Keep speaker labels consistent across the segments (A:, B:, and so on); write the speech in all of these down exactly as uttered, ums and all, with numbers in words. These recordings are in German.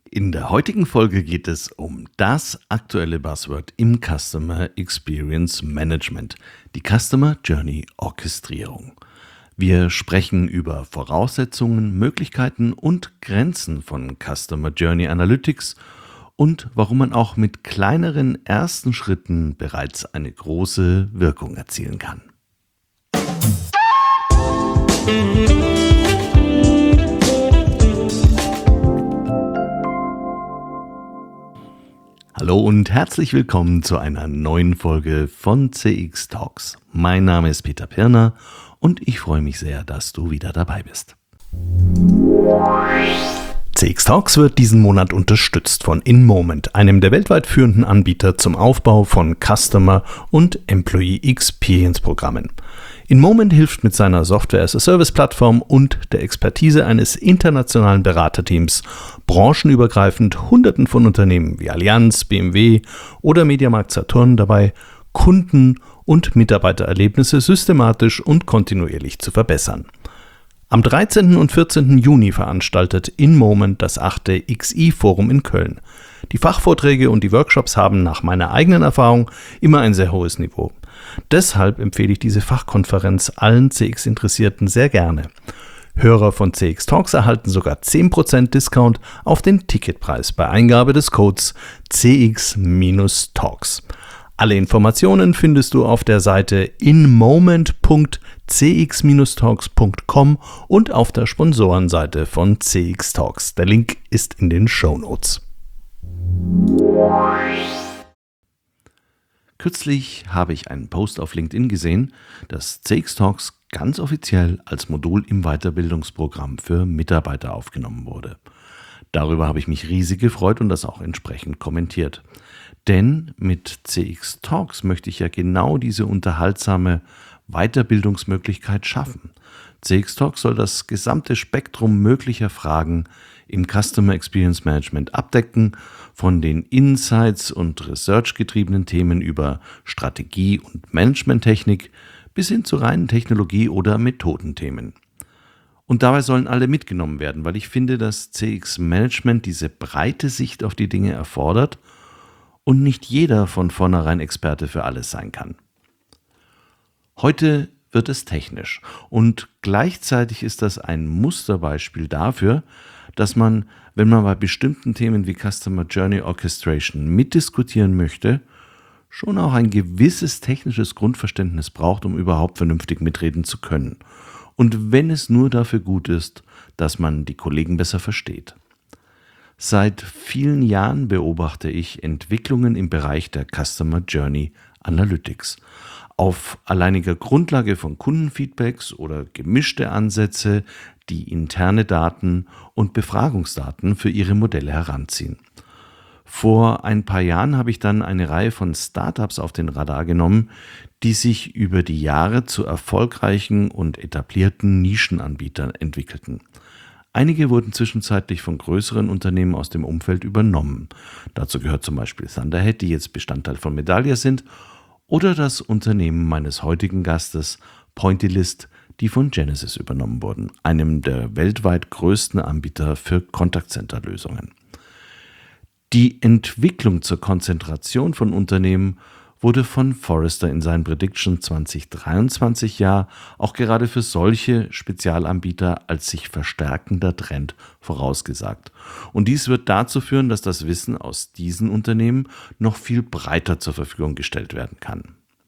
A: In der heutigen Folge geht es um das aktuelle Buzzword im Customer Experience Management, die Customer Journey Orchestrierung. Wir sprechen über Voraussetzungen, Möglichkeiten und Grenzen von Customer Journey Analytics und warum man auch mit kleineren ersten Schritten bereits eine große Wirkung erzielen kann. Hallo und herzlich willkommen zu einer neuen Folge von C X Talks. Mein Name ist Peter Pirner und ich freue mich sehr, dass du wieder dabei bist. C X Talks wird diesen Monat unterstützt von InMoment, einem der weltweit führenden Anbieter zum Aufbau von Customer- und Employee Experience-Programmen. InMoment hilft mit seiner Software-as-a-Service-Plattform und der Expertise eines internationalen Beraterteams branchenübergreifend Hunderten von Unternehmen wie Allianz, B M W oder Mediamarkt Saturn dabei, Kunden- und Mitarbeitererlebnisse systematisch und kontinuierlich zu verbessern. Am dreizehnten und vierzehnten Juni veranstaltet InMoment das achte X I-Forum in Köln. Die Fachvorträge und die Workshops haben nach meiner eigenen Erfahrung immer ein sehr hohes Niveau. Deshalb empfehle ich diese Fachkonferenz allen C X-Interessierten sehr gerne. Hörer von C X Talks erhalten sogar zehn Prozent Discount auf den Ticketpreis bei Eingabe des Codes C X Talks. Alle Informationen findest du auf der Seite inmoment punkt c x talks punkt com und auf der Sponsorenseite von C X Talks. Der Link ist in den Shownotes. Kürzlich habe ich einen Post auf LinkedIn gesehen, dass C X Talks ganz offiziell als Modul im Weiterbildungsprogramm für Mitarbeiter aufgenommen wurde. Darüber habe ich mich riesig gefreut und das auch entsprechend kommentiert. Denn mit C X Talks möchte ich ja genau diese unterhaltsame Weiterbildungsmöglichkeit schaffen. C X Talks soll das gesamte Spektrum möglicher Fragen im Customer Experience Management abdecken, von den Insights- und Research-getriebenen Themen über Strategie- und Managementtechnik bis hin zu reinen Technologie- oder Methodenthemen. Und dabei sollen alle mitgenommen werden, weil ich finde, dass C X-Management diese breite Sicht auf die Dinge erfordert und nicht jeder von vornherein Experte für alles sein kann. Heute wird es technisch und gleichzeitig ist das ein Musterbeispiel dafür, dass man, wenn man bei bestimmten Themen wie Customer Journey Orchestration mitdiskutieren möchte, schon auch ein gewisses technisches Grundverständnis braucht, um überhaupt vernünftig mitreden zu können. Und wenn es nur dafür gut ist, dass man die Kollegen besser versteht. Seit vielen Jahren beobachte ich Entwicklungen im Bereich der Customer Journey Analytics. Auf alleiniger Grundlage von Kundenfeedbacks oder gemischte Ansätze, die interne Daten und Befragungsdaten für ihre Modelle heranziehen. Vor ein paar Jahren habe ich dann eine Reihe von Startups auf den Radar genommen, die sich über die Jahre zu erfolgreichen und etablierten Nischenanbietern entwickelten. Einige wurden zwischenzeitlich von größeren Unternehmen aus dem Umfeld übernommen. Dazu gehört zum Beispiel Thunderhead, die jetzt Bestandteil von Medallia sind, oder das Unternehmen meines heutigen Gastes Pointillist, die von Genesys übernommen wurden, einem der weltweit größten Anbieter für Contact-Center-Lösungen. Die Entwicklung zur Konzentration von Unternehmen wurde von Forrester in seinem Prediction zwanzig dreiundzwanzig Jahr auch gerade für solche Spezialanbieter als sich verstärkender Trend vorausgesagt. Und dies wird dazu führen, dass das Wissen aus diesen Unternehmen noch viel breiter zur Verfügung gestellt werden kann.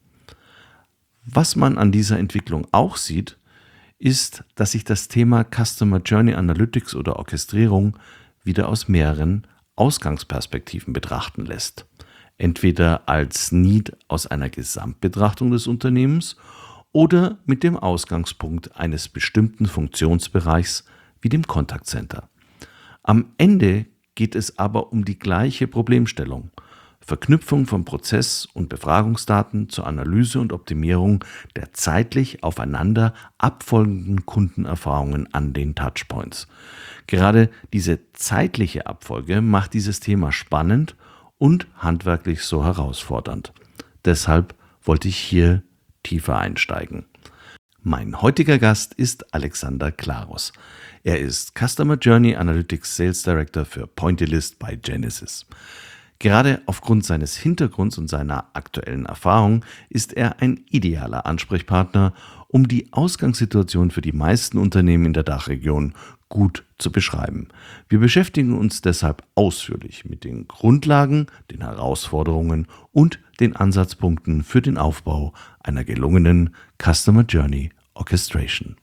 A: Was man an dieser Entwicklung auch sieht, ist, dass sich das Thema Customer Journey Analytics oder Orchestrierung wieder aus mehreren Ausgangsperspektiven betrachten lässt. Entweder als Need aus einer Gesamtbetrachtung des Unternehmens oder mit dem Ausgangspunkt eines bestimmten Funktionsbereichs wie dem Contact Center. Am Ende geht es aber um die gleiche Problemstellung: Verknüpfung von Prozess- und Befragungsdaten zur Analyse und Optimierung der zeitlich aufeinander abfolgenden Kundenerfahrungen an den Touchpoints. Gerade diese zeitliche Abfolge macht dieses Thema spannend und handwerklich so herausfordernd. Deshalb wollte ich hier tiefer einsteigen. Mein heutiger Gast ist Alexander Klaros. Er ist Customer Journey Analytics Sales Director für Pointillist bei Genesys. Gerade aufgrund seines Hintergrunds und seiner aktuellen Erfahrung ist er ein idealer Ansprechpartner, um die Ausgangssituation für die meisten Unternehmen in der Dachregion gut zu beschreiben. Wir beschäftigen uns deshalb ausführlich mit den Grundlagen, den Herausforderungen und den Ansatzpunkten für den Aufbau einer gelungenen Customer Journey Orchestration.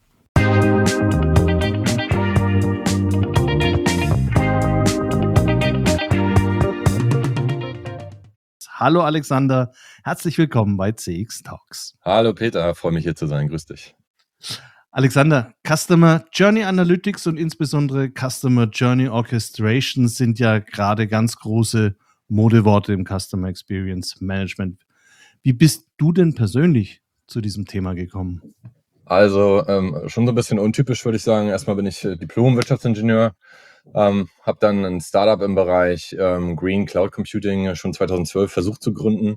A: Hallo Alexander, herzlich willkommen bei C X Talks.
B: Hallo Peter, freue mich hier zu sein, grüß dich.
A: Alexander, Customer Journey Analytics und insbesondere Customer Journey Orchestration sind ja gerade ganz große Modeworte im Customer Experience Management. Wie bist du denn persönlich zu diesem Thema gekommen?
B: Also ähm, schon so ein bisschen untypisch, würde ich sagen. Erstmal bin ich äh, Diplom-Wirtschaftsingenieur, ähm, habe dann ein Startup im Bereich ähm, Green Cloud Computing schon zweitausendzwölf versucht zu gründen.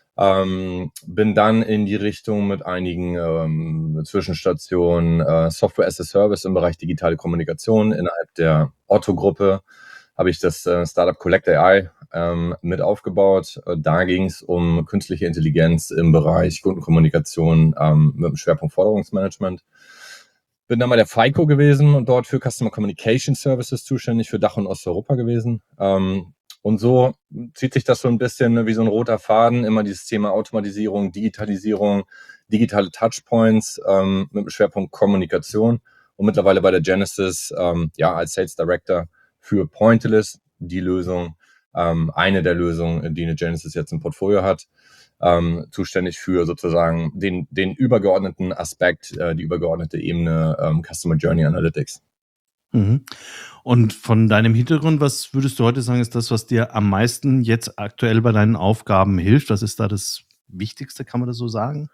B: Ähm, bin dann in die Richtung mit einigen ähm, Zwischenstationen äh, Software as a Service im Bereich digitale Kommunikation innerhalb der Otto-Gruppe habe ich das äh, Startup Collect A I ähm, mit aufgebaut. Äh, da ging es um künstliche Intelligenz im Bereich Kundenkommunikation ähm, mit dem Schwerpunkt Forderungsmanagement. Bin dann bei der FICO gewesen und dort für Customer Communication Services zuständig für Dach- und Osteuropa gewesen. Ähm, und so zieht sich das so ein bisschen wie so ein roter Faden, immer dieses Thema Automatisierung, Digitalisierung, digitale Touchpoints ähm, mit dem Schwerpunkt Kommunikation und mittlerweile bei der Genesys ähm, ja, als Sales Director für Pointillist, die Lösung, ähm, eine der Lösungen, die eine Genesys jetzt im Portfolio hat, ähm, zuständig für sozusagen den, den übergeordneten Aspekt, äh, die übergeordnete Ebene ähm, Customer Journey Analytics.
A: Mhm. Und von deinem Hintergrund, was würdest du heute sagen, ist das, was dir am meisten jetzt aktuell bei deinen Aufgaben hilft? Was ist da das Wichtigste, kann man das so sagen?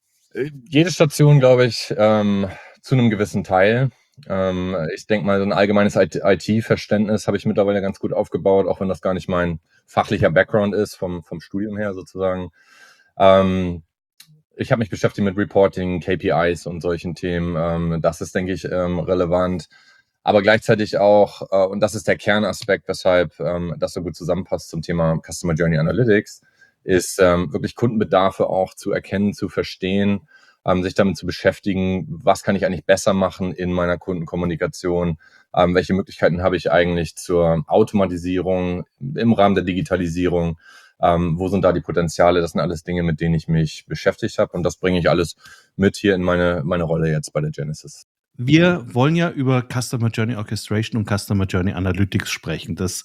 B: Jede Station, glaube ich, ähm, zu einem gewissen Teil. Ähm, ich denke mal, so ein allgemeines I T-Verständnis habe ich mittlerweile ganz gut aufgebaut, auch wenn das gar nicht mein fachlicher Background ist, vom, vom Studium her sozusagen. Ähm, ich habe mich beschäftigt mit Reporting, K P Is und solchen Themen. Ähm, das ist, denke ich, ähm, relevant. Aber gleichzeitig auch, äh, und das ist der Kernaspekt, weshalb ähm, das so gut zusammenpasst zum Thema Customer Journey Analytics, ist ähm, wirklich Kundenbedarfe auch zu erkennen, zu verstehen, ähm, sich damit zu beschäftigen, was kann ich eigentlich besser machen in meiner Kundenkommunikation, ähm, welche Möglichkeiten habe ich eigentlich zur Automatisierung im Rahmen der Digitalisierung, ähm, wo sind da die Potenziale, das sind alles Dinge, mit denen ich mich beschäftigt habe und das bringe ich alles mit hier in meine, meine Rolle jetzt bei der Genesys.
A: Wir wollen ja über Customer Journey Orchestration und Customer Journey Analytics sprechen. Das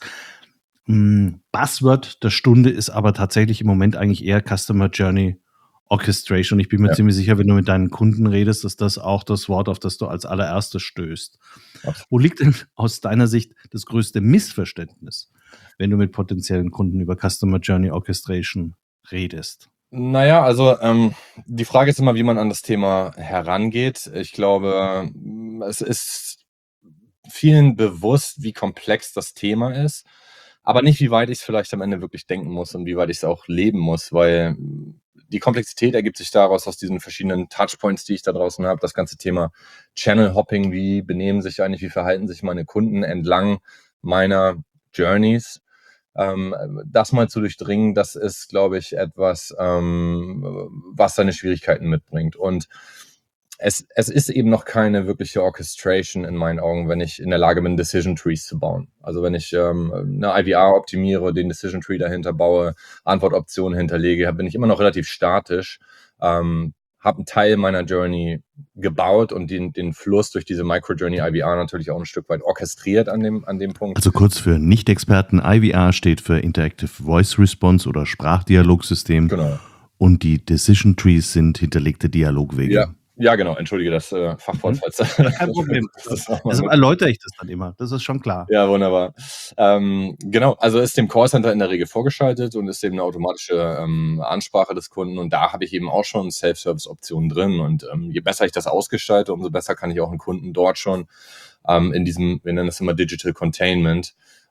A: mh, Buzzword der Stunde ist aber tatsächlich im Moment eigentlich eher Customer Journey Orchestration. Und ich bin mir
B: Ja.
A: ziemlich sicher, wenn du mit deinen Kunden redest, ist das auch das Wort, auf das du als allererstes stößt.
B: Absolut.
A: Wo liegt denn aus deiner Sicht das größte Missverständnis, wenn du mit potenziellen Kunden über Customer Journey Orchestration redest?
B: Naja, also ähm, die Frage ist immer, wie man an das Thema herangeht. Ich glaube, es ist vielen bewusst, wie komplex das Thema ist, aber nicht, wie weit ich es vielleicht am Ende wirklich denken muss und wie weit ich es auch leben muss, weil die Komplexität ergibt sich daraus aus diesen verschiedenen Touchpoints, die ich da draußen habe. Das ganze Thema Channel Hopping, wie benehmen sich eigentlich, wie verhalten sich meine Kunden entlang meiner Journeys. Ähm, das mal zu durchdringen, das ist, glaube ich, etwas, ähm, was seine Schwierigkeiten mitbringt. Und es, es ist eben noch keine wirkliche Orchestration in meinen Augen, wenn ich in der Lage bin, Decision Trees zu bauen. Also wenn ich ähm, eine I V R optimiere, den Decision Tree dahinter baue, Antwortoptionen hinterlege, bin ich immer noch relativ statisch, ähm, habe einen Teil meiner Journey gebaut und den, den Fluss durch diese Micro-Journey I V R natürlich auch ein Stück weit orchestriert an dem, an dem Punkt.
A: Also kurz für Nicht-Experten, I V R steht für Interactive Voice Response oder Sprachdialogsystem.
B: Genau.
A: Und die Decision Trees sind hinterlegte Dialogwege.
B: Ja. Ja, genau, entschuldige das äh, Fachwort,
A: Mhm.
B: falls
A: Kein Problem.
B: das auch mal
A: Deshalb
B: mit-
A: erläutere ich das dann immer. Das ist schon klar.
B: Ja, wunderbar. Ähm, genau, also ist dem Callcenter in der Regel vorgeschaltet und ist eben eine automatische ähm, Ansprache des Kunden und da habe ich eben auch schon Self-Service-Optionen drin und ähm, je besser ich das ausgestalte, umso besser kann ich auch einen Kunden dort schon ähm, in diesem, wir nennen das immer Digital Containment,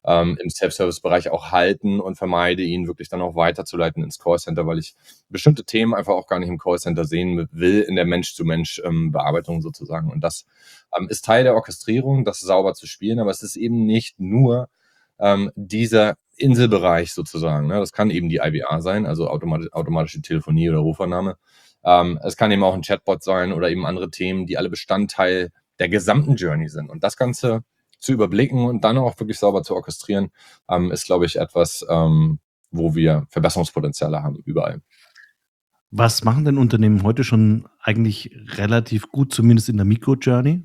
B: ähm, im Self-Service-Bereich auch halten und vermeide ihn wirklich dann auch weiterzuleiten ins Callcenter, weil ich bestimmte Themen einfach auch gar nicht im Callcenter sehen will, in der Mensch-zu-Mensch-Bearbeitung ähm, sozusagen. Und das ähm, ist Teil der Orchestrierung, das sauber zu spielen, aber es ist eben nicht nur ähm, dieser Inselbereich sozusagen. Ne? Das kann eben die I V R sein, also automati- automatische Telefonie oder Rufannahme. Ähm, es kann eben auch ein Chatbot sein oder eben andere Themen, die alle Bestandteil der gesamten Journey sind. Und das Ganze zu überblicken und dann auch wirklich sauber zu orchestrieren, ähm, ist, glaube ich, etwas, ähm, wo wir Verbesserungspotenziale haben, überall.
A: Was machen denn Unternehmen heute schon eigentlich relativ gut, zumindest in der Mikro-Journey?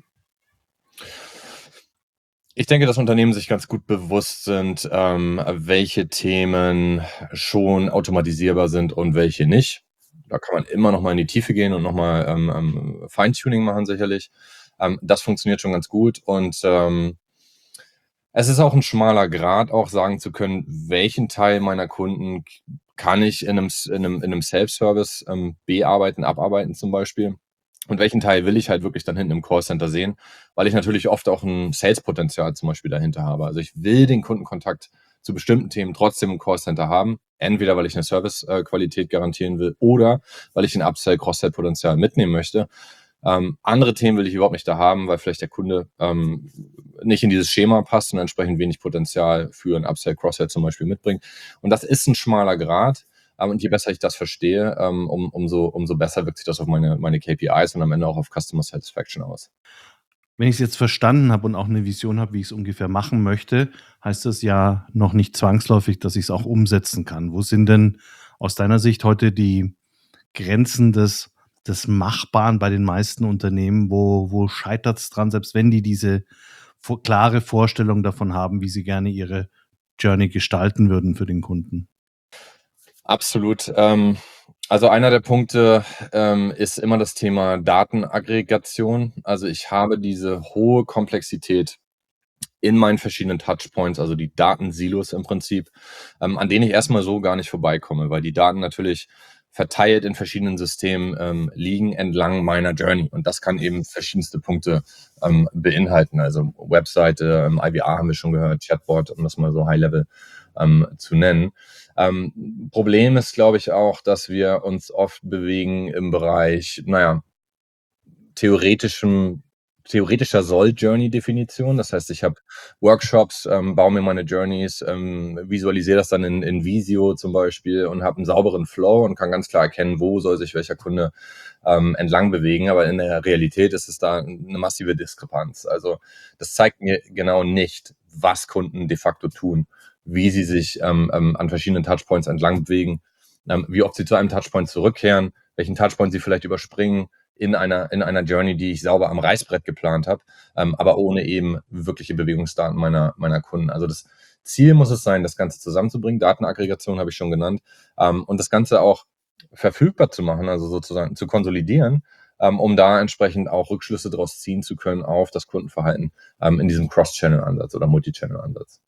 B: Ich denke, dass Unternehmen sich ganz gut bewusst sind, ähm, welche Themen schon automatisierbar sind und welche nicht. Da kann man immer noch mal in die Tiefe gehen und noch mal ähm, ähm, Feintuning machen sicherlich. Ähm, das funktioniert schon ganz gut und ähm, es ist auch ein schmaler Grat, auch sagen zu können, welchen Teil meiner Kunden k kann ich in einem S in 'nem in 'nem Self-Service ähm, bearbeiten, abarbeiten zum Beispiel und welchen Teil will ich halt wirklich dann hinten im Callcenter sehen, weil ich natürlich oft auch ein Sales-Potenzial zum Beispiel dahinter habe. Also, ich will den Kundenkontakt zu bestimmten Themen trotzdem im Callcenter haben, entweder weil ich eine Service äh, Qualität garantieren will oder weil ich ein Upsell, Cross-Sell-Potenzial mitnehmen möchte. Ähm, andere Themen will ich überhaupt nicht da haben, weil vielleicht der Kunde ähm, nicht in dieses Schema passt und entsprechend wenig Potenzial für ein Upsell, Cross-Sell zum Beispiel mitbringt. Und das ist ein schmaler Grat. Ähm, und je besser ich das verstehe, ähm, um, umso, umso besser wirkt sich das auf meine, meine K P Is und am Ende auch auf Customer Satisfaction aus.
A: Wenn ich es jetzt verstanden habe und auch eine Vision habe, wie ich es ungefähr machen möchte, heißt das ja noch nicht zwangsläufig, dass ich es auch umsetzen kann. Wo sind denn aus deiner Sicht heute die Grenzen des des Machbaren bei den meisten Unternehmen? Wo wo scheitert es dran, selbst wenn die diese vo klare Vorstellung davon haben, wie sie gerne ihre Journey gestalten würden für den Kunden?
B: Absolut. Ähm, also einer der Punkte ähm, ist immer das Thema Datenaggregation. Also ich habe diese hohe Komplexität in meinen verschiedenen Touchpoints, also die Datensilos im Prinzip, ähm, an denen ich erstmal so gar nicht vorbeikomme, weil die Daten natürlich verteilt in verschiedenen Systemen ähm, liegen entlang meiner Journey. Und das kann eben verschiedenste Punkte ähm, beinhalten. Also Webseite, ähm, I V R haben wir schon gehört, Chatbot, um das mal so High-Level ähm, zu nennen. Ähm, Problem ist, glaube ich, auch, dass wir uns oft bewegen im Bereich, naja, theoretischem theoretischer Soll-Journey-Definition. Das heißt, ich habe Workshops, ähm, baue mir meine Journeys, ähm, visualisiere das dann in, in Visio zum Beispiel und habe einen sauberen Flow und kann ganz klar erkennen, wo soll sich welcher Kunde ähm, entlang bewegen. Aber in der Realität ist es da eine massive Diskrepanz. Also das zeigt mir genau nicht, was Kunden de facto tun, wie sie sich ähm, ähm, an verschiedenen Touchpoints entlang bewegen, ähm, wie oft sie zu einem Touchpoint zurückkehren, welchen Touchpoint sie vielleicht überspringen, in einer, in einer Journey, die ich sauber am Reißbrett geplant habe, ähm, aber ohne eben wirkliche Bewegungsdaten meiner, meiner Kunden. Also das Ziel muss es sein, das Ganze zusammenzubringen. Datenaggregation habe ich schon genannt. Ähm, und das Ganze auch verfügbar zu machen, also sozusagen zu konsolidieren, ähm, um da entsprechend auch Rückschlüsse daraus ziehen zu können auf das Kundenverhalten ähm, in diesem Cross-Channel-Ansatz oder Multi-Channel-Ansatz.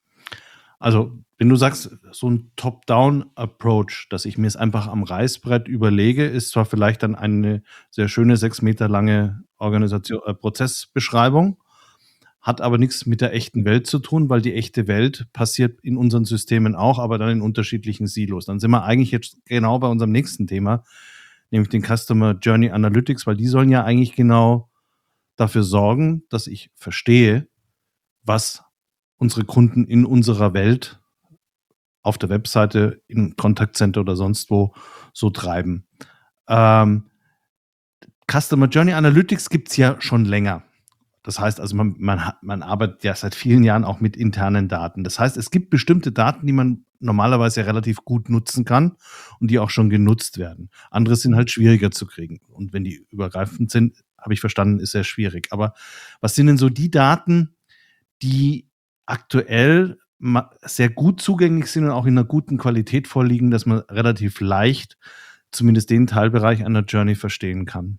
A: Also, wenn du sagst, so ein Top-down-Approach, dass ich mir es einfach am Reißbrett überlege, ist zwar vielleicht dann eine sehr schöne sechs Meter lange Organisation äh, Prozessbeschreibung, hat aber nichts mit der echten Welt zu tun, weil die echte Welt passiert in unseren Systemen auch, aber dann in unterschiedlichen Silos. Dann sind wir eigentlich jetzt genau bei unserem nächsten Thema, nämlich den Customer Journey Analytics, weil die sollen ja eigentlich genau dafür sorgen, dass ich verstehe, was unsere Kunden in unserer Welt auf der Webseite, im Kontaktcenter oder sonst wo so treiben. Ähm, Customer Journey Analytics gibt es ja schon länger. Das heißt also, man, man, hat, man arbeitet ja seit vielen Jahren auch mit internen Daten. Das heißt, es gibt bestimmte Daten, die man normalerweise relativ gut nutzen kann und die auch schon genutzt werden. Andere sind halt schwieriger zu kriegen. Und wenn die übergreifend sind, habe ich verstanden, ist sehr schwierig. Aber was sind denn so die Daten, die aktuell ma sehr gut zugänglich sind und auch in einer guten Qualität vorliegen, dass man relativ leicht zumindest den Teilbereich einer Journey verstehen kann?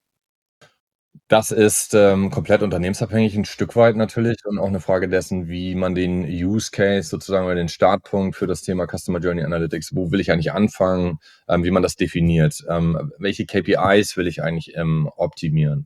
B: Das ist ähm, komplett unternehmensabhängig ein Stück weit natürlich und auch eine Frage dessen, wie man den Use Case sozusagen oder den Startpunkt für das Thema Customer Journey Analytics, wo will ich eigentlich anfangen, ähm, wie man das definiert. Ähm, welche K P Is will ich eigentlich ähm, optimieren?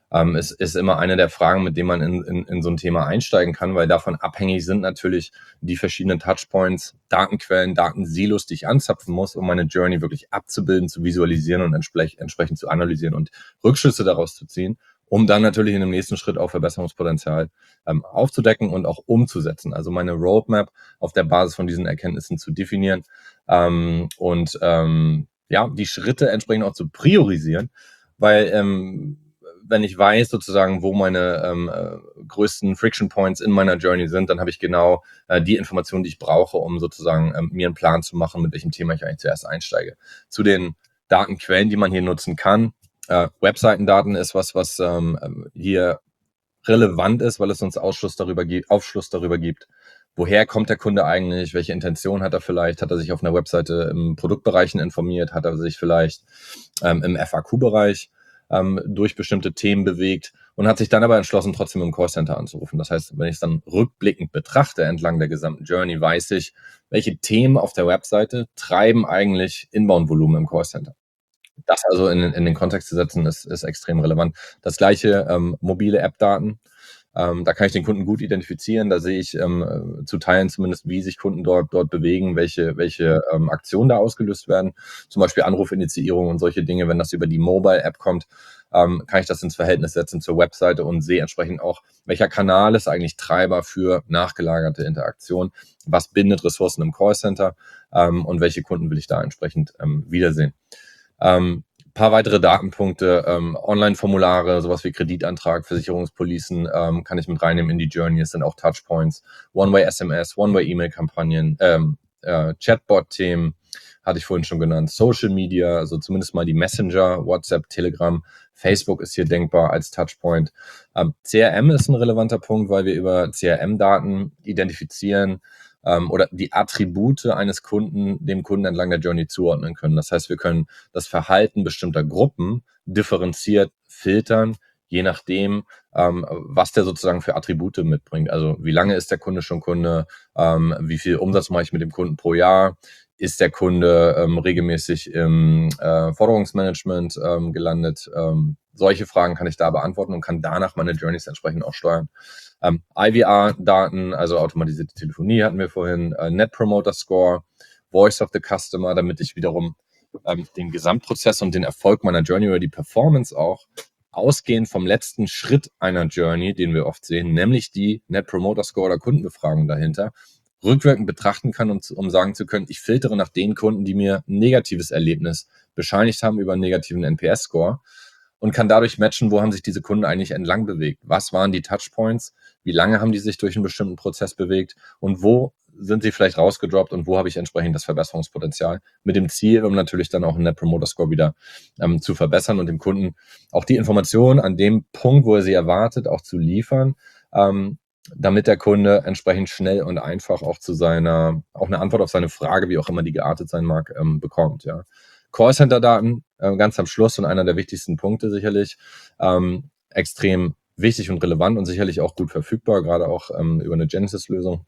B: ähm, ist, ist immer eine der Fragen, mit denen man in, in, in so ein Thema einsteigen kann, weil davon abhängig sind natürlich die verschiedenen Touchpoints, Datenquellen, Datensilos, die ich anzapfen muss, um meine Journey wirklich abzubilden, zu visualisieren und entsprech, entsprechend zu analysieren und Rückschlüsse daraus zu ziehen, um dann natürlich in dem nächsten Schritt auch Verbesserungspotenzial ähm, aufzudecken und auch umzusetzen. Also meine Roadmap auf der Basis von diesen Erkenntnissen zu definieren ähm, und ähm, ja, die Schritte entsprechend auch zu priorisieren, weil ähm, wenn ich weiß sozusagen, wo meine ähm, äh, größten Friction Points in meiner Journey sind, dann habe ich genau äh, die Informationen, die ich brauche, um sozusagen ähm, mir einen Plan zu machen, mit welchem Thema ich eigentlich zuerst einsteige. Zu den Datenquellen, die man hier nutzen kann. Äh, Webseitendaten ist was, was ähm, hier relevant ist, weil es uns Ausschluss darüber gibt, Aufschluss darüber gibt, woher kommt der Kunde eigentlich, welche Intention hat er vielleicht, hat er sich auf einer Webseite im Produktbereichen informiert, hat er sich vielleicht ähm, im F A Q-Bereich ähm, durch bestimmte Themen bewegt und hat sich dann aber entschlossen, trotzdem im Callcenter anzurufen. Das heißt, wenn ich es dann rückblickend betrachte entlang der gesamten Journey, weiß ich, welche Themen auf der Webseite treiben eigentlich Inbound-Volumen im Callcenter. Das also in, in den Kontext zu setzen, ist, ist extrem relevant. Das gleiche ähm, mobile App-Daten. Ähm, da kann ich den Kunden gut identifizieren. Da sehe ich ähm, zu Teilen zumindest, wie sich Kunden dort, dort bewegen, welche, welche ähm, Aktionen da ausgelöst werden. Zum Beispiel Anrufinitiierung und solche Dinge. Wenn das über die Mobile-App kommt, ähm, kann ich das ins Verhältnis setzen zur Webseite und sehe entsprechend auch, welcher Kanal ist eigentlich Treiber für nachgelagerte Interaktion. Was bindet Ressourcen im Callcenter ähm, und welche Kunden will ich da entsprechend ähm, wiedersehen. Ähm, paar weitere Datenpunkte, ähm, Online-Formulare, sowas wie Kreditantrag, Versicherungspolicen ähm, kann ich mit reinnehmen in die Journey. Es sind auch Touchpoints, One-Way-S M S, One-Way-E-Mail-Kampagnen, ähm, äh, Chatbot-Themen, hatte ich vorhin schon genannt, Social Media, also zumindest mal die Messenger, WhatsApp, Telegram, Facebook ist hier denkbar als Touchpoint. Ähm, C R M ist ein relevanter Punkt, weil wir über C R M-Daten identifizieren, oder die Attribute eines Kunden dem Kunden entlang der Journey zuordnen können. Das heißt, wir können das Verhalten bestimmter Gruppen differenziert filtern, je nachdem, ähm, was der sozusagen für Attribute mitbringt. Also wie lange ist der Kunde schon Kunde, ähm, wie viel Umsatz mache ich mit dem Kunden pro Jahr, ist der Kunde ähm, regelmäßig im äh, Forderungsmanagement ähm, gelandet. Ähm, solche Fragen kann ich da beantworten und kann danach meine Journeys entsprechend auch steuern. Ähm, I V R-Daten, also automatisierte Telefonie hatten wir vorhin, äh, Net Promoter Score, Voice of the Customer, damit ich wiederum ähm, den Gesamtprozess und den Erfolg meiner Journey oder die Performance auch ausgehend vom letzten Schritt einer Journey, den wir oft sehen, nämlich die Net Promoter Score oder Kundenbefragung dahinter, rückwirkend betrachten kann, um, um sagen zu können, ich filtere nach den Kunden, die mir ein negatives Erlebnis bescheinigt haben über einen negativen N P S-Score und kann dadurch matchen, wo haben sich diese Kunden eigentlich entlang bewegt. Was waren die Touchpoints? Wie lange haben die sich durch einen bestimmten Prozess bewegt? Und wo sind sie vielleicht rausgedroppt und wo habe ich entsprechend das Verbesserungspotenzial? Mit dem Ziel, um natürlich dann auch einen Net Promoter Score wieder ähm, zu verbessern und dem Kunden auch die Informationen an dem Punkt, wo er sie erwartet, auch zu liefern, ähm, damit der Kunde entsprechend schnell und einfach auch zu seiner, auch eine Antwort auf seine Frage, wie auch immer die geartet sein mag, ähm, bekommt, ja. Callcenter-Daten, äh, ganz am Schluss und einer der wichtigsten Punkte sicherlich, ähm, extrem wichtig und relevant und sicherlich auch gut verfügbar, gerade auch ähm, über eine Genesis-Lösung.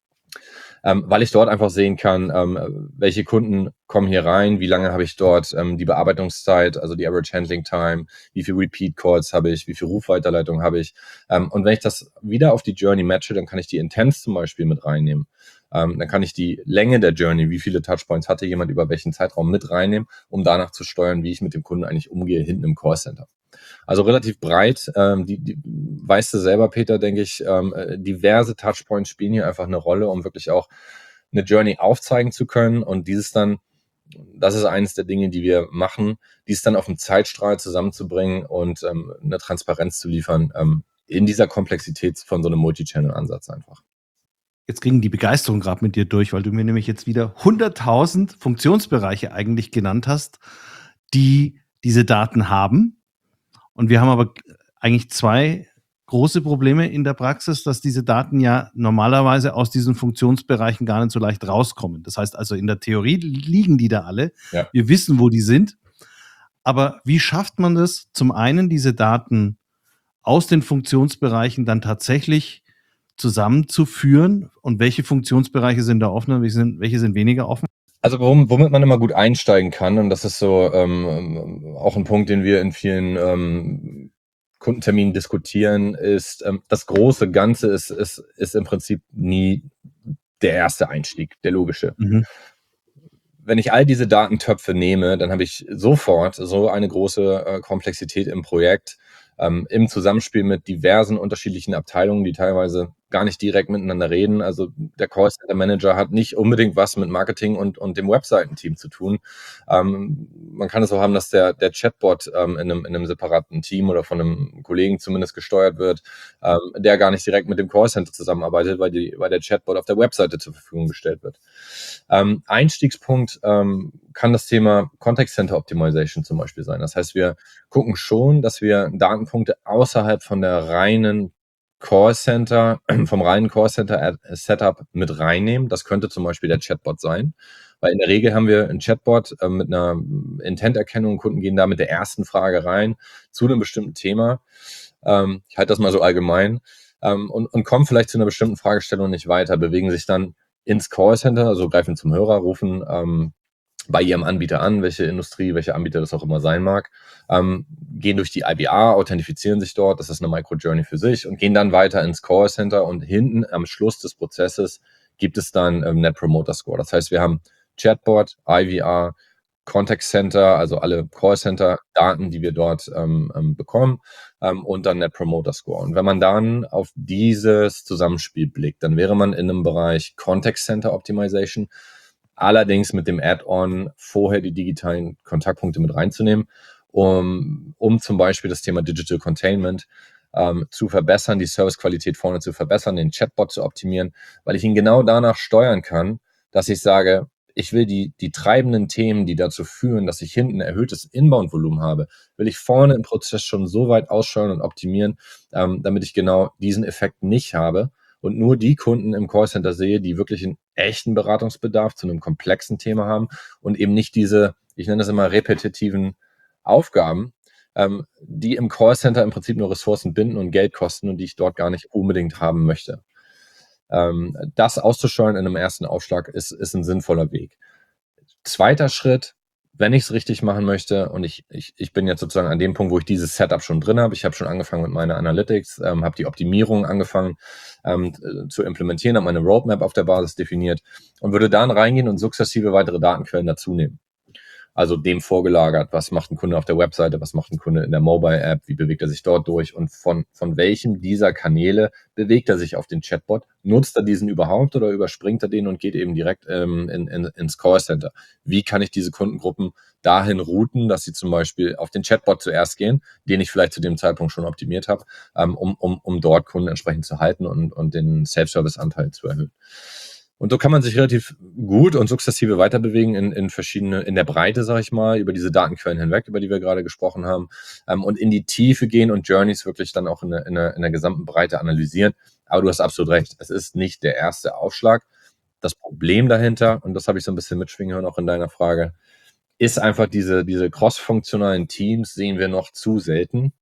B: Ähm, weil ich dort einfach sehen kann, ähm, welche Kunden kommen hier rein, wie lange habe ich dort ähm, die Bearbeitungszeit, also die Average Handling Time, wie viel Repeat Calls habe ich, wie viel Rufweiterleitung habe ich. Ähm, und wenn ich das wieder auf die Journey matche, dann kann ich die Intents zum Beispiel mit reinnehmen. Ähm, dann kann ich die Länge der Journey, wie viele Touchpoints hatte jemand über welchen Zeitraum mit reinnehmen, um danach zu steuern, wie ich mit dem Kunden eigentlich umgehe hinten im Callcenter. Also relativ breit. Ähm, die, die weißt du selber, Peter, denke ich, ähm, diverse Touchpoints spielen hier einfach eine Rolle, um wirklich auch eine Journey aufzeigen zu können und dieses dann, das ist eines der Dinge, die wir machen, dies dann auf einen Zeitstrahl zusammenzubringen und ähm, eine Transparenz zu liefern ähm, in dieser Komplexität von so einem Multi-Channel-Ansatz einfach.
A: Jetzt ging die Begeisterung gerade mit dir durch, weil du mir nämlich jetzt wieder hunderttausend Funktionsbereiche eigentlich genannt hast, die diese Daten haben. Und wir haben aber eigentlich zwei große Probleme in der Praxis, dass diese Daten ja normalerweise aus diesen Funktionsbereichen gar nicht so leicht rauskommen. Das heißt also, in der Theorie liegen die da alle.
B: Ja.
A: Wir wissen, wo die sind. Aber wie schafft man das, zum einen diese Daten aus den Funktionsbereichen dann tatsächlich zusammenzuführen und welche Funktionsbereiche sind da offen und welche sind, welche sind weniger offen?
B: Also womit man immer gut einsteigen kann, und das ist so ähm, auch ein Punkt, den wir in vielen ähm, Kundentermin diskutieren, ist ähm, das große Ganze ist, ist, ist im Prinzip nie der erste Einstieg, der logische.
A: Mhm.
B: Wenn ich all diese Datentöpfe nehme, dann habe ich sofort so eine große äh, Komplexität im Projekt, ähm, im Zusammenspiel mit diversen unterschiedlichen Abteilungen, die teilweise gar nicht direkt miteinander reden. Also der Callcenter Manager hat nicht unbedingt was mit Marketing und, und dem Webseitenteam zu tun. Ähm, man kann es so haben, dass der, der Chatbot ähm, in, einem, in einem separaten Team oder von einem Kollegen zumindest gesteuert wird, ähm, der gar nicht direkt mit dem Callcenter zusammenarbeitet, weil, die, weil der Chatbot auf der Webseite zur Verfügung gestellt wird. Ähm, Einstiegspunkt ähm, kann das Thema Contact Center Optimization zum Beispiel sein. Das heißt, wir gucken schon, dass wir Datenpunkte außerhalb von der reinen Callcenter, vom reinen Callcenter-Setup mit reinnehmen. Das könnte zum Beispiel der Chatbot sein. Weil in der Regel haben wir einen Chatbot äh, mit einer Intent-Erkennung. Kunden gehen da mit der ersten Frage rein zu einem bestimmten Thema. Ähm, ich halte das mal so allgemein. Ähm, und, und kommen vielleicht zu einer bestimmten Fragestellung nicht weiter, bewegen sich dann ins Callcenter, also greifen zum Hörer, rufen ähm, bei ihrem Anbieter an, welche Industrie, welcher Anbieter das auch immer sein mag, ähm, gehen durch die I V R, authentifizieren sich dort, das ist eine Micro-Journey für sich und gehen dann weiter ins Callcenter und hinten am Schluss des Prozesses gibt es dann ähm, Net Promoter Score. Das heißt, wir haben Chatbot, I V R, Contact Center, also alle Callcenter-Daten, die wir dort ähm, ähm, bekommen ähm, und dann Net Promoter Score. Und wenn man dann auf dieses Zusammenspiel blickt, dann wäre man in einem Bereich Contact Center Optimization, allerdings mit dem Add-on vorher die digitalen Kontaktpunkte mit reinzunehmen, um, um zum Beispiel das Thema Digital Containment ähm, zu verbessern, die Servicequalität vorne zu verbessern, den Chatbot zu optimieren, weil ich ihn genau danach steuern kann, dass ich sage, ich will die, die treibenden Themen, die dazu führen, dass ich hinten ein erhöhtes Inbound-Volumen habe, will ich vorne im Prozess schon so weit aussteuern und optimieren, ähm, damit ich genau diesen Effekt nicht habe und nur die Kunden im Callcenter sehe, die wirklich einen echten Beratungsbedarf zu einem komplexen Thema haben und eben nicht diese, ich nenne das immer repetitiven Aufgaben, ähm, die im Callcenter im Prinzip nur Ressourcen binden und Geld kosten und die ich dort gar nicht unbedingt haben möchte. Ähm, das auszusteuern in einem ersten Aufschlag ist, ist ein sinnvoller Weg. Zweiter Schritt, wenn ich es richtig machen möchte und ich, ich, ich bin jetzt sozusagen an dem Punkt, wo ich dieses Setup schon drin habe. Ich habe schon angefangen mit meiner Analytics, ähm, habe die Optimierung angefangen ähm, zu implementieren, habe meine Roadmap auf der Basis definiert und würde dann reingehen und sukzessive weitere Datenquellen dazu nehmen. Also dem vorgelagert, was macht ein Kunde auf der Webseite, was macht ein Kunde in der Mobile-App, wie bewegt er sich dort durch und von, von welchem dieser Kanäle bewegt er sich auf den Chatbot? Nutzt er diesen überhaupt oder überspringt er den und geht eben direkt ähm, in, in, ins Callcenter? Wie kann ich diese Kundengruppen dahin routen, dass sie zum Beispiel auf den Chatbot zuerst gehen, den ich vielleicht zu dem Zeitpunkt schon optimiert habe, ähm, um, um, um dort Kunden entsprechend zu halten und, und den Self-Service-Anteil zu erhöhen. Und so kann man sich relativ gut und sukzessive weiter bewegen in, in verschiedene, in der Breite, sage ich mal, über diese Datenquellen hinweg, über die wir gerade gesprochen haben, ähm, und in die Tiefe gehen und Journeys wirklich dann auch in der, in, der, in der gesamten Breite analysieren. Aber du hast absolut recht, es ist nicht der erste Aufschlag. Das Problem dahinter, und das habe ich so ein bisschen mitschwingen hören auch in deiner Frage, ist einfach diese, diese cross-funktionalen Teams sehen wir noch zu selten.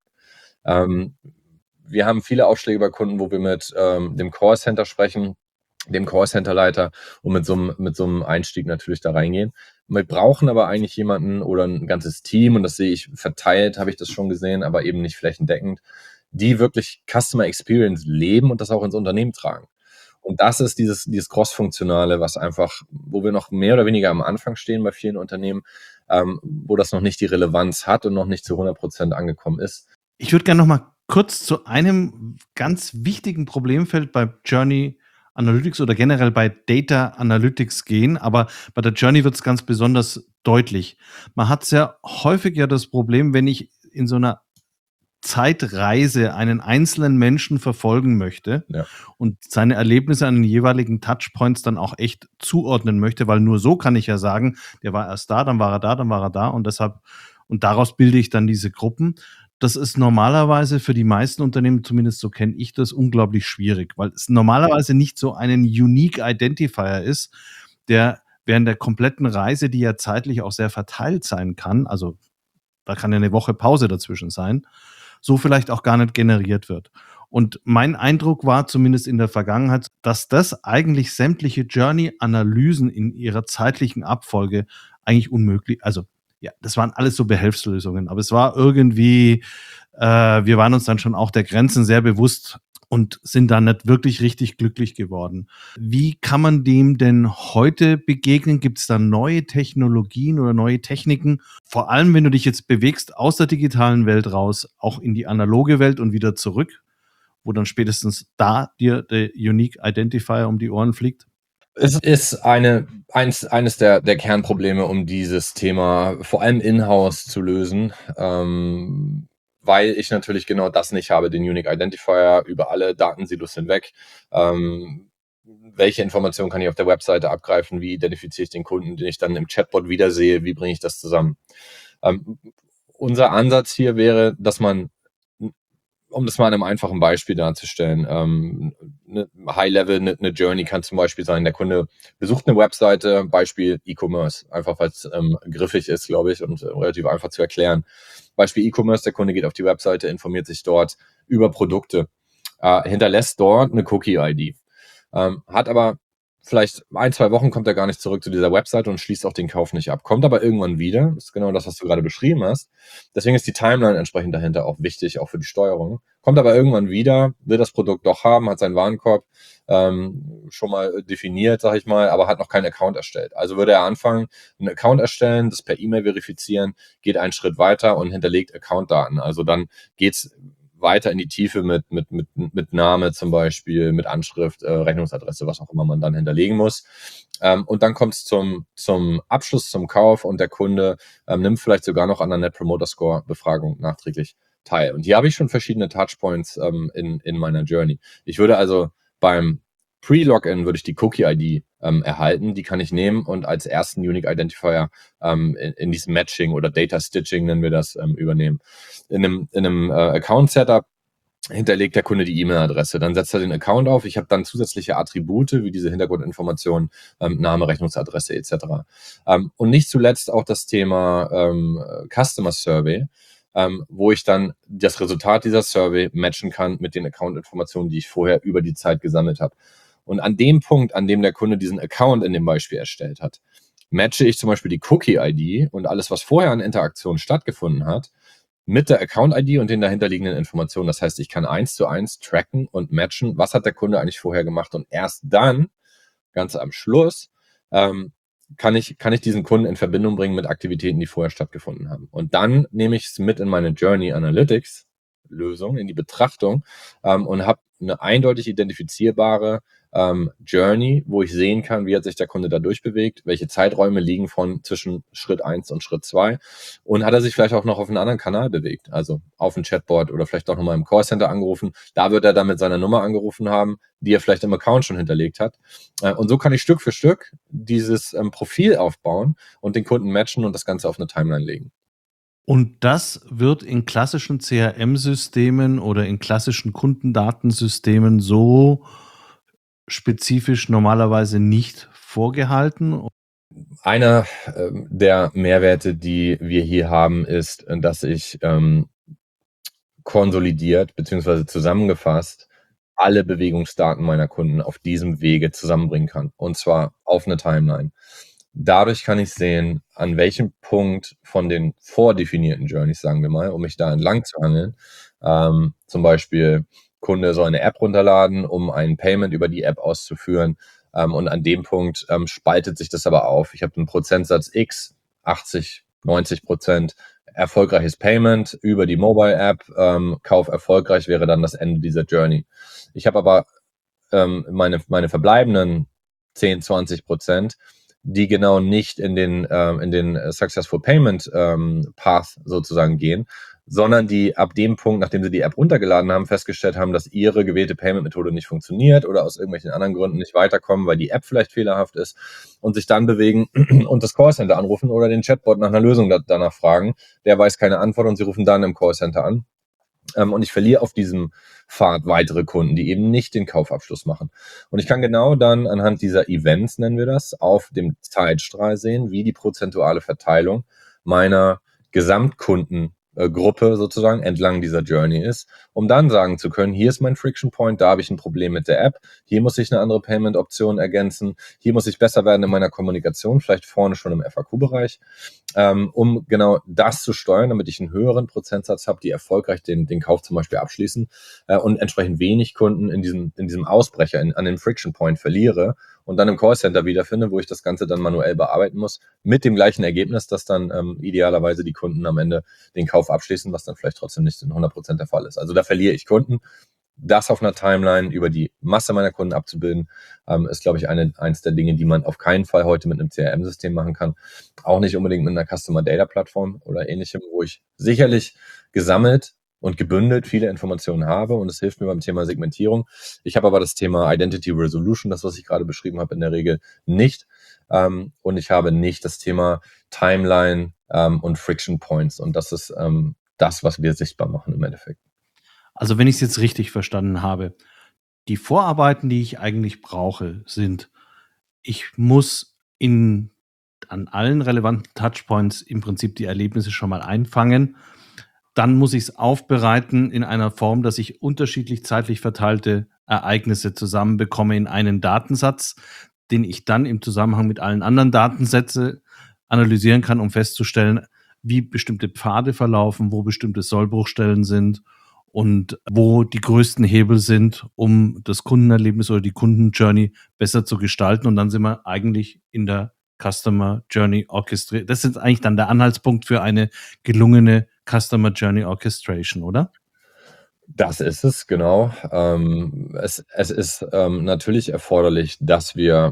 B: Ähm, wir haben viele Aufschläge bei Kunden, wo wir mit ähm, dem Callcenter sprechen, dem Callcenter-Leiter und mit so, einem, mit so einem Einstieg natürlich da reingehen. Wir brauchen aber eigentlich jemanden oder ein ganzes Team, und das sehe ich verteilt, habe ich das schon gesehen, aber eben nicht flächendeckend, die wirklich Customer Experience leben und das auch ins Unternehmen tragen. Und das ist dieses, dieses Cross-Funktionale, was einfach, wo wir noch mehr oder weniger am Anfang stehen bei vielen Unternehmen, ähm, wo das noch nicht die Relevanz hat und noch nicht zu hundert Prozent angekommen ist.
A: Ich würde gerne noch mal kurz zu einem ganz wichtigen Problemfeld bei Journey Analytics oder generell bei Data Analytics gehen, aber bei der Journey wird es ganz besonders deutlich. Man hat sehr häufig ja das Problem, wenn ich in so einer Zeitreise einen einzelnen Menschen verfolgen möchte
B: Ja.
A: und seine Erlebnisse an den jeweiligen Touchpoints dann auch echt zuordnen möchte, weil nur so kann ich ja sagen, der war erst da, dann war er da, dann war er da und deshalb und daraus bilde ich dann diese Gruppen. Das ist normalerweise für die meisten Unternehmen, zumindest so kenne ich das, unglaublich schwierig, weil es normalerweise nicht so einen Unique Identifier ist, der während der kompletten Reise, die ja zeitlich auch sehr verteilt sein kann, also da kann ja eine Woche Pause dazwischen sein, so vielleicht auch gar nicht generiert wird. Und mein Eindruck war zumindest in der Vergangenheit, dass das eigentlich sämtliche Journey-Analysen in ihrer zeitlichen Abfolge eigentlich unmöglich, also ja, das waren alles so Behelfslösungen, aber es war irgendwie Äh, wir waren uns dann schon auch der Grenzen sehr bewusst und sind da nicht wirklich richtig glücklich geworden. Wie kann man dem denn heute begegnen? Gibt es da neue Technologien oder neue Techniken? Vor allem, wenn du dich jetzt bewegst aus der digitalen Welt raus, auch in die analoge Welt und wieder zurück, wo dann spätestens da dir der Unique Identifier um die Ohren fliegt?
B: Es ist eine, eins, eines der, der Kernprobleme, um dieses Thema vor allem in-house zu lösen, ähm, weil ich natürlich genau das nicht habe, den Unique Identifier über alle Datensilos hinweg. Ähm, welche Informationen kann ich auf der Webseite abgreifen? Wie identifiziere ich den Kunden, den ich dann im Chatbot wiedersehe? Wie bringe ich das zusammen? Ähm, unser Ansatz hier wäre, dass man, um das mal an einem einfachen Beispiel darzustellen, ähm, eine High-Level, eine, eine Journey kann zum Beispiel sein, der Kunde besucht eine Webseite, Beispiel E-Commerce, einfach weil es ähm, griffig ist, glaube ich, und äh, relativ einfach zu erklären. Beispiel E-Commerce, der Kunde geht auf die Webseite, informiert sich dort über Produkte, äh, hinterlässt dort eine Cookie-I D, ähm, hat aber vielleicht ein, zwei Wochen kommt er gar nicht zurück zu dieser Webseite und schließt auch den Kauf nicht ab. Kommt aber irgendwann wieder. Das ist genau das, was du gerade beschrieben hast. Deswegen ist die Timeline entsprechend dahinter auch wichtig, auch für die Steuerung. Kommt aber irgendwann wieder, will das Produkt doch haben, hat seinen Warenkorb ähm, schon mal definiert, sag ich mal, aber hat noch keinen Account erstellt. Also würde er anfangen, einen Account erstellen, das per E-Mail verifizieren, geht einen Schritt weiter und hinterlegt Accountdaten. Also dann geht's weiter in die Tiefe mit, mit, mit, mit Name zum Beispiel, mit Anschrift, äh, Rechnungsadresse, was auch immer man dann hinterlegen muss. Ähm, und dann kommt es zum, zum Abschluss, zum Kauf und der Kunde ähm, nimmt vielleicht sogar noch an der Net Promoter Score Befragung nachträglich teil. Und hier habe ich schon verschiedene Touchpoints ähm, in, in meiner Journey. Ich würde also beim Pre-Login würde ich die Cookie-I D ähm, erhalten. Die kann ich nehmen und als ersten Unique Identifier ähm, in, in diesem Matching oder Data Stitching nennen wir das, ähm, übernehmen. In einem, in einem äh, Account-Setup hinterlegt der Kunde die E-Mail-Adresse. Dann setzt er den Account auf. Ich habe dann zusätzliche Attribute wie diese Hintergrundinformationen, ähm, Name, Rechnungsadresse et cetera. Ähm, und nicht zuletzt auch das Thema ähm, Customer Survey, ähm, wo ich dann das Resultat dieser Survey matchen kann mit den Account-Informationen, die ich vorher über die Zeit gesammelt habe. Und an dem Punkt, an dem der Kunde diesen Account in dem Beispiel erstellt hat, matche ich zum Beispiel die Cookie-I D und alles, was vorher an Interaktion stattgefunden hat, mit der Account-I D und den dahinterliegenden Informationen. Das heißt, ich kann eins zu eins tracken und matchen, was hat der Kunde eigentlich vorher gemacht. Und erst dann, ganz am Schluss, ähm, kann ich, kann ich diesen Kunden in Verbindung bringen mit Aktivitäten, die vorher stattgefunden haben. Und dann nehme ich es mit in meine Journey Analytics Lösung, in die Betrachtung ähm, und habe eine eindeutig identifizierbare ähm, Journey, wo ich sehen kann, wie hat sich der Kunde da durchbewegt, welche Zeiträume liegen von zwischen Schritt eins und Schritt zwei und hat er sich vielleicht auch noch auf einen anderen Kanal bewegt, also auf ein Chatbot oder vielleicht auch nochmal im Callcenter angerufen. Da wird er dann mit seiner Nummer angerufen haben, die er vielleicht im Account schon hinterlegt hat. Äh, und so kann ich Stück für Stück dieses ähm, Profil aufbauen und den Kunden matchen und das Ganze auf eine Timeline legen.
A: Und das wird in klassischen C R M-Systemen oder in klassischen Kundendatensystemen so spezifisch normalerweise nicht vorgehalten.
B: Einer ähm, der Mehrwerte, die wir hier haben, ist, dass ich ähm, konsolidiert bzw. zusammengefasst alle Bewegungsdaten meiner Kunden auf diesem Wege zusammenbringen kann. Und zwar auf eine Timeline. Dadurch kann ich sehen, an welchem Punkt von den vordefinierten Journeys, sagen wir mal, um mich da entlang zu hangeln, ähm, zum Beispiel Kunde soll eine App runterladen, um ein Payment über die App auszuführen. Ähm, und an dem Punkt ähm, spaltet sich das aber auf. Ich habe einen Prozentsatz X, achtzig, neunzig Prozent erfolgreiches Payment über die Mobile App, ähm, Kauf erfolgreich wäre dann das Ende dieser Journey. Ich habe aber ähm, meine, meine verbleibenden zehn, zwanzig Prozent, die genau nicht in den, ähm, in den Successful Payment ähm, Path sozusagen gehen, sondern die ab dem Punkt, nachdem sie die App runtergeladen haben, festgestellt haben, dass ihre gewählte Payment-Methode nicht funktioniert oder aus irgendwelchen anderen Gründen nicht weiterkommen, weil die App vielleicht fehlerhaft ist und sich dann bewegen und das Callcenter anrufen oder den Chatbot nach einer Lösung da, danach fragen. Der weiß keine Antwort und sie rufen dann im Callcenter an. Ähm, und ich verliere auf diesem Pfad weitere Kunden, die eben nicht den Kaufabschluss machen. Und ich kann genau dann anhand dieser Events, nennen wir das, auf dem Zeitstrahl sehen, wie die prozentuale Verteilung meiner Gesamtkunden Gruppe sozusagen entlang dieser Journey ist, um dann sagen zu können, hier ist mein Friction Point, da habe ich ein Problem mit der App, hier muss ich eine andere Payment-Option ergänzen, hier muss ich besser werden in meiner Kommunikation, vielleicht vorne schon im F A Q-Bereich, ähm, um genau das zu steuern, damit ich einen höheren Prozentsatz habe, die erfolgreich den, den Kauf zum Beispiel abschließen äh, und entsprechend wenig Kunden in diesem, in diesem Ausbrecher, in, an dem Friction Point verliere und dann im Callcenter wiederfinde, wo ich das Ganze dann manuell bearbeiten muss, mit dem gleichen Ergebnis, dass dann ähm, idealerweise die Kunden am Ende den Kauf abschließen, was dann vielleicht trotzdem nicht in hundert Prozent der Fall ist. Also da verliere ich Kunden. Das auf einer Timeline über die Masse meiner Kunden abzubilden, ähm, ist, glaube ich, eine, eins der Dinge, die man auf keinen Fall heute mit einem C R M-System machen kann. Auch nicht unbedingt mit einer Customer Data Plattform oder ähnlichem, wo ich sicherlich gesammelt und gebündelt viele Informationen habe und es hilft mir beim Thema Segmentierung. Ich habe aber das Thema Identity Resolution, das, was ich gerade beschrieben habe, in der Regel nicht. Ähm, und ich habe nicht das Thema Timeline ähm, und Friction Points. Und das ist ähm, das, was wir sichtbar machen im Endeffekt.
A: Also wenn ich es jetzt richtig verstanden habe, die Vorarbeiten, die ich eigentlich brauche, sind, ich muss in, an allen relevanten Touchpoints im Prinzip die Erlebnisse schon mal einfangen. Dann muss ich es aufbereiten in einer Form, dass ich unterschiedlich zeitlich verteilte Ereignisse zusammenbekomme in einen Datensatz, den ich dann im Zusammenhang mit allen anderen Datensätzen analysieren kann, um festzustellen, wie bestimmte Pfade verlaufen, wo bestimmte Sollbruchstellen sind und wo die größten Hebel sind, um das Kundenerlebnis oder die Kundenjourney besser zu gestalten. Und dann sind wir eigentlich in der Customer Journey Orchestration. Das ist eigentlich dann der Anhaltspunkt für eine gelungene Customer Journey Orchestration, oder?
B: Das ist es, genau. Ähm, es, es ist ähm, natürlich erforderlich, dass wir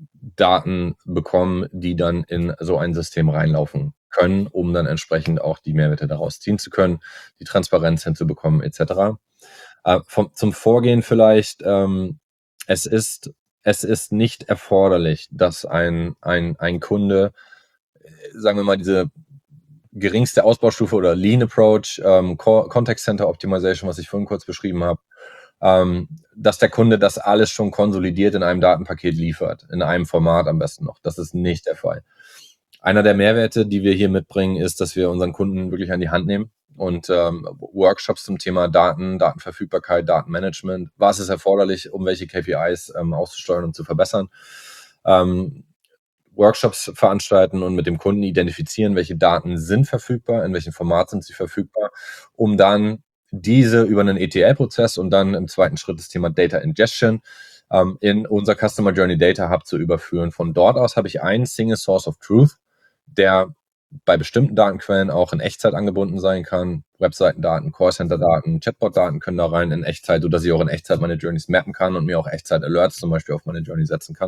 B: Daten bekommen, die dann in so ein System reinlaufen können, um dann entsprechend auch die Mehrwerte daraus ziehen zu können, die Transparenz hinzubekommen, et cetera. Äh, vom, zum Vorgehen vielleicht, ähm, es ist, es ist nicht erforderlich, dass ein, ein, ein Kunde, äh, sagen wir mal, diese geringste Ausbaustufe oder Lean Approach, ähm, Contact Center Optimization, was ich vorhin kurz beschrieben habe, ähm, dass der Kunde das alles schon konsolidiert in einem Datenpaket liefert, in einem Format am besten noch. Das ist nicht der Fall. Einer der Mehrwerte, die wir hier mitbringen, ist, dass wir unseren Kunden wirklich an die Hand nehmen und ähm, Workshops zum Thema Daten, Datenverfügbarkeit, Datenmanagement, was ist erforderlich, um welche K P Is ähm, auszusteuern und zu verbessern, ähm, Workshops veranstalten und mit dem Kunden identifizieren, welche Daten sind verfügbar, in welchem Format sind sie verfügbar, um dann diese über einen E T L-Prozess und dann im zweiten Schritt das Thema Data Ingestion ähm, in unser Customer Journey Data Hub zu überführen. Von dort aus habe ich einen Single Source of Truth, der bei bestimmten Datenquellen auch in Echtzeit angebunden sein kann. Webseitendaten, Callcenter-Daten, Chatbot-Daten können da rein in Echtzeit, sodass ich auch in Echtzeit meine Journeys mappen kann und mir auch Echtzeit-Alerts zum Beispiel auf meine Journey setzen kann.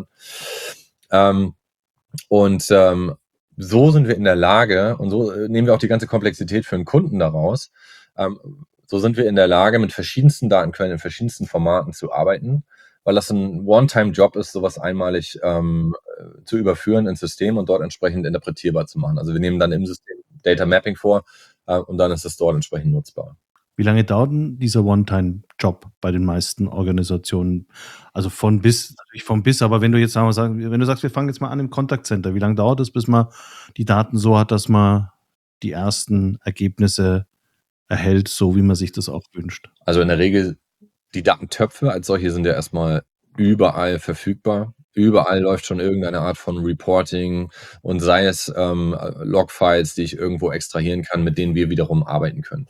B: Ähm, Und ähm, so sind wir in der Lage, und so äh, nehmen wir auch die ganze Komplexität für einen Kunden daraus, ähm, so sind wir in der Lage, mit verschiedensten Datenquellen in verschiedensten Formaten zu arbeiten, weil das ein One-Time-Job ist, sowas einmalig ähm, äh, zu überführen ins System und dort entsprechend interpretierbar zu machen. Also wir nehmen dann im System Data Mapping vor äh, und dann ist es dort entsprechend nutzbar.
A: Wie lange dauert denn dieser One-Time-Job bei den meisten Organisationen? Also von bis, natürlich von bis, aber wenn du jetzt sagen wir, sagen, wenn du sagst, wir fangen jetzt mal an im Contact Center, wie lange dauert es, bis man die Daten so hat, dass man die ersten Ergebnisse erhält, so wie man sich das auch wünscht?
B: Also in der Regel, die Datentöpfe als solche sind ja erstmal überall verfügbar. Überall läuft schon irgendeine Art von Reporting und sei es ähm, Logfiles, die ich irgendwo extrahieren kann, mit denen wir wiederum arbeiten können.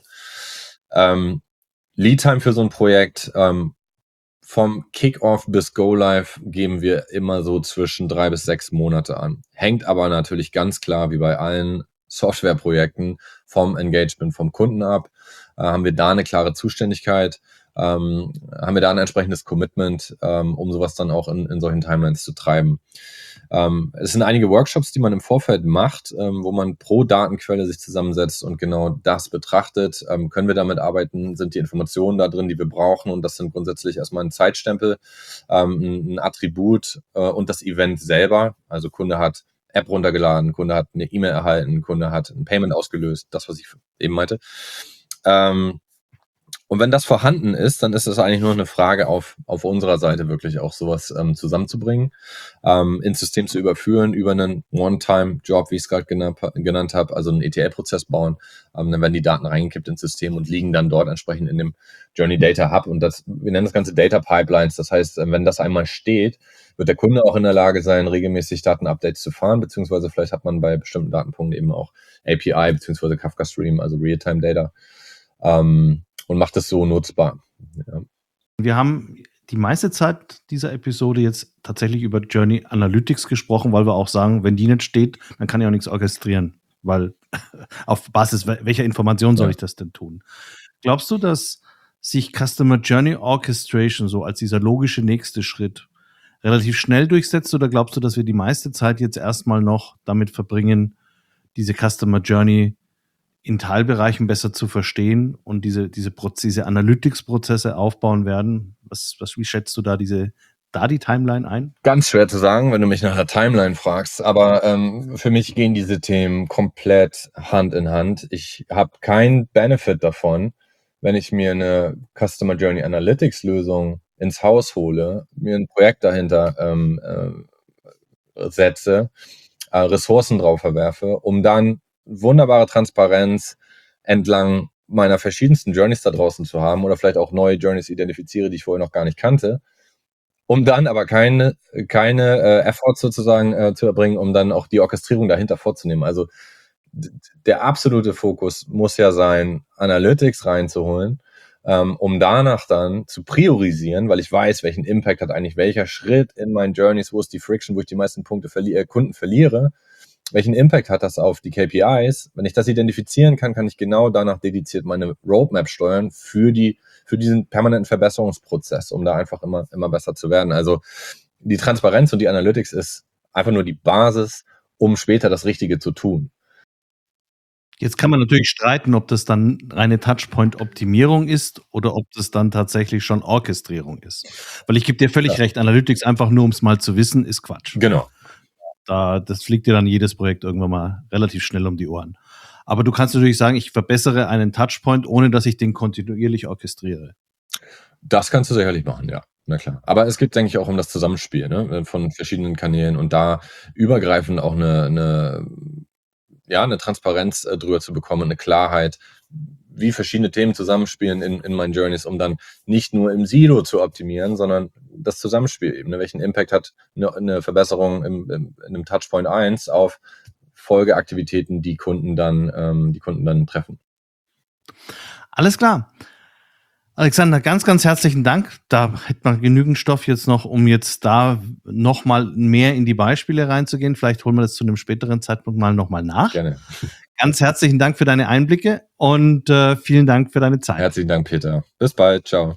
B: Ähm, Lead Time für so ein Projekt, ähm, vom Kick-Off bis Go-Live geben wir immer so zwischen drei bis sechs Monate an. Hängt aber natürlich ganz klar, wie bei allen Softwareprojekten, vom Engagement vom Kunden ab. Äh, haben wir da eine klare Zuständigkeit? Ähm, haben wir da ein entsprechendes Commitment, ähm, um sowas dann auch in, in solchen Timelines zu treiben? Ähm, es sind einige Workshops, die man im Vorfeld macht, ähm, wo man pro Datenquelle sich zusammensetzt und genau das betrachtet. Ähm, können wir damit arbeiten? Sind die Informationen da drin, die wir brauchen? Und das sind grundsätzlich erstmal ein Zeitstempel, ähm, ein Attribut äh, und das Event selber. Also Kunde hat App runtergeladen, Kunde hat eine E-Mail erhalten, Kunde hat ein Payment ausgelöst, das, was ich eben meinte. Ähm, Und wenn das vorhanden ist, dann ist es eigentlich nur eine Frage auf, auf unserer Seite wirklich auch sowas ähm, zusammenzubringen, ähm, ins System zu überführen über einen One-Time-Job, wie ich es gerade genannt, genannt habe, also einen E T L-Prozess bauen. Ähm, dann werden die Daten reingekippt ins System und liegen dann dort entsprechend in dem Journey Data Hub. Und das, wir nennen das Ganze Data Pipelines. Das heißt, wenn das einmal steht, wird der Kunde auch in der Lage sein, regelmäßig Datenupdates zu fahren, beziehungsweise vielleicht hat man bei bestimmten Datenpunkten eben auch A P I, beziehungsweise Kafka Stream, also Real-Time-Data. Ähm, und macht es so nutzbar. Ja.
A: Wir haben die meiste Zeit dieser Episode jetzt tatsächlich über Journey Analytics gesprochen, weil wir auch sagen, wenn die nicht steht, dann kann ich auch nichts orchestrieren, weil auf Basis welcher Information soll ja. ich das denn tun? Glaubst du, dass sich Customer Journey Orchestration so als dieser logische nächste Schritt relativ schnell durchsetzt, oder glaubst du, dass wir die meiste Zeit jetzt erstmal noch damit verbringen, diese Customer Journey in Teilbereichen besser zu verstehen und diese, diese, diese Analytics-Prozesse aufbauen werden? Was, was, wie schätzt du da diese, da die Timeline ein?
B: Ganz schwer zu sagen, wenn du mich nach der Timeline fragst, aber ähm, für mich gehen diese Themen komplett Hand in Hand. Ich habe keinen Benefit davon, wenn ich mir eine Customer Journey Analytics Lösung ins Haus hole, mir ein Projekt dahinter ähm, äh, setze, äh, Ressourcen drauf verwerfe, um dann wunderbare Transparenz entlang meiner verschiedensten Journeys da draußen zu haben oder vielleicht auch neue Journeys identifiziere, die ich vorher noch gar nicht kannte, um dann aber keine, keine äh, Efforts sozusagen äh, zu erbringen, um dann auch die Orchestrierung dahinter vorzunehmen. Also d- der absolute Fokus muss ja sein, Analytics reinzuholen, ähm, um danach dann zu priorisieren, weil ich weiß, welchen Impact hat eigentlich welcher Schritt in meinen Journeys, wo ist die Friction, wo ich die meisten Punkte verli- äh, Kunden verliere, welchen Impact hat das auf die K P Is? Wenn ich das identifizieren kann, kann ich genau danach dediziert meine Roadmap steuern für die, für diesen permanenten Verbesserungsprozess, um da einfach immer, immer besser zu werden. Also die Transparenz und die Analytics ist einfach nur die Basis, um später das Richtige zu tun.
A: Jetzt kann man natürlich streiten, ob das dann reine Touchpoint-Optimierung ist oder ob das dann tatsächlich schon Orchestrierung ist. Weil ich gebe dir völlig ja. recht, Analytics einfach nur, um es mal zu wissen, ist Quatsch.
B: Genau.
A: Da, das fliegt dir dann jedes Projekt irgendwann mal relativ schnell um die Ohren. Aber du kannst natürlich sagen, ich verbessere einen Touchpoint, ohne dass ich den kontinuierlich orchestriere.
B: Das kannst du sicherlich machen, ja. Na klar. Aber es geht, denke ich, auch um das Zusammenspiel, ne, von verschiedenen Kanälen und da übergreifend auch eine, eine, ja, eine Transparenz äh, drüber zu bekommen, eine Klarheit, wie verschiedene Themen zusammenspielen in, in meinen Journeys, um dann nicht nur im Silo zu optimieren, sondern das Zusammenspiel eben. Ne? Welchen Impact hat eine, eine Verbesserung im, im, in einem Touchpoint eins auf Folgeaktivitäten, die Kunden dann, ähm, die Kunden dann treffen.
A: Alles klar. Alexander, ganz, ganz herzlichen Dank. Da hätte man genügend Stoff jetzt noch, um jetzt da nochmal mehr in die Beispiele reinzugehen. Vielleicht holen wir das zu einem späteren Zeitpunkt mal nochmal nach.
B: Gerne.
A: Ganz herzlichen Dank für deine Einblicke und äh, vielen Dank für deine Zeit.
B: Herzlichen Dank, Peter. Bis bald. Ciao.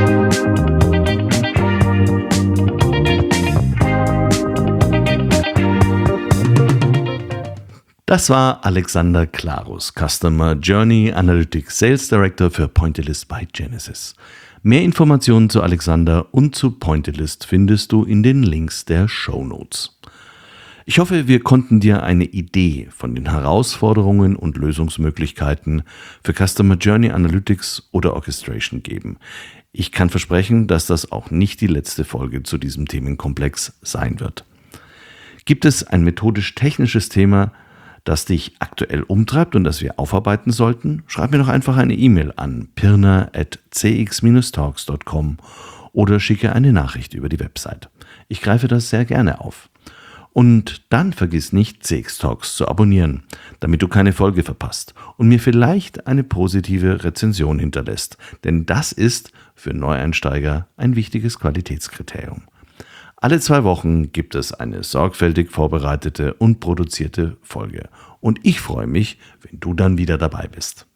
A: Das war Alexander Klarus, Customer Journey Analytics Sales Director für Pointillist bei Genesys. Mehr Informationen zu Alexander und zu Pointillist findest du in den Links der Shownotes. Ich hoffe, wir konnten dir eine Idee von den Herausforderungen und Lösungsmöglichkeiten für Customer Journey Analytics oder Orchestration geben. Ich kann versprechen, dass das auch nicht die letzte Folge zu diesem Themenkomplex sein wird. Gibt es ein methodisch-technisches Thema, das dich aktuell umtreibt und das wir aufarbeiten sollten? Schreib mir doch einfach eine E-Mail an pirna at c x dash talks dot com oder schicke eine Nachricht über die Website. Ich greife das sehr gerne auf. Und dann vergiss nicht, C X Talks zu abonnieren, damit du keine Folge verpasst und mir vielleicht eine positive Rezension hinterlässt, denn das ist für Neueinsteiger ein wichtiges Qualitätskriterium. Alle zwei Wochen gibt es eine sorgfältig vorbereitete und produzierte Folge. Und ich freue mich, wenn du dann wieder dabei bist.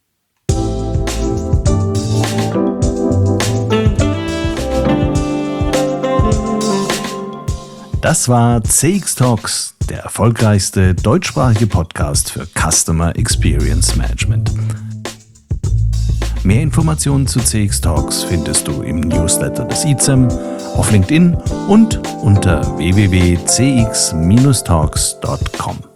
A: Das war C X Talks, der erfolgreichste deutschsprachige Podcast für Customer Experience Management. Mehr Informationen zu C X Talks findest du im Newsletter des I Z E M, auf LinkedIn und unter w w w punkt c x dash talks punkt com.